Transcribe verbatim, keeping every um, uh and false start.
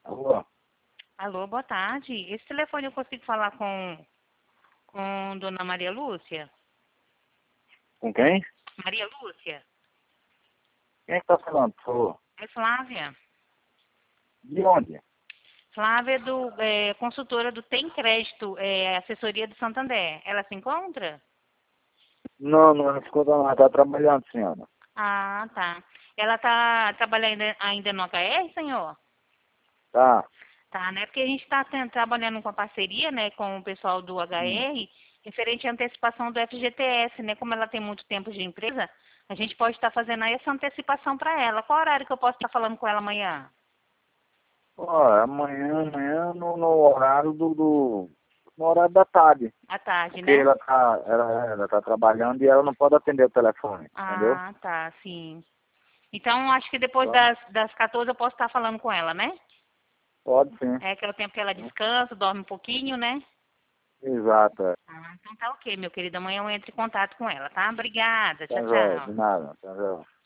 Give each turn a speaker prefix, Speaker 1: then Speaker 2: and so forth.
Speaker 1: Alô?
Speaker 2: Alô, boa tarde. Esse telefone eu consigo falar com, com Dona Maria Lúcia?
Speaker 1: Com quem?
Speaker 2: Maria Lúcia?
Speaker 1: Quem é que tá falando, por favor?
Speaker 2: É Flávia.
Speaker 1: De onde?
Speaker 2: Flávia do é, consultora do Tem Crédito, é, assessoria do Santander. Ela se encontra?
Speaker 1: Não, não escuta não, ela tá trabalhando, senhora.
Speaker 2: Ah, tá. Ela tá trabalhando ainda no H R, senhor?
Speaker 1: Tá.
Speaker 2: Tá, né? Porque a gente está trabalhando com a parceria, né, com o pessoal do
Speaker 1: Hum.
Speaker 2: H R, referente à antecipação do F G T S, né? Como ela tem muito tempo de empresa, a gente pode estar fazendo aí essa antecipação para ela. Qual horário que eu posso estar falando com ela amanhã?
Speaker 1: Ó, amanhã, amanhã no, no horário do, do. No horário da tarde.
Speaker 2: À tarde,
Speaker 1: Porque
Speaker 2: né?
Speaker 1: ela tá, ela, ela tá trabalhando e ela não pode atender o telefone, entendeu?
Speaker 2: Ah, tá, sim. Então, acho que depois
Speaker 1: Então,
Speaker 2: das, das quatorze eu posso estar falando com ela, né?
Speaker 1: pode sim.
Speaker 2: É que é o tempo que ela descansa, dorme um pouquinho, né?
Speaker 1: Exato. É.
Speaker 2: Ah, então tá ok, meu querido. Amanhã eu entro em contato com ela, tá? Obrigada.
Speaker 1: Tá
Speaker 2: Tchau,
Speaker 1: jóia, de
Speaker 2: tchau.
Speaker 1: nada. Tá jóia.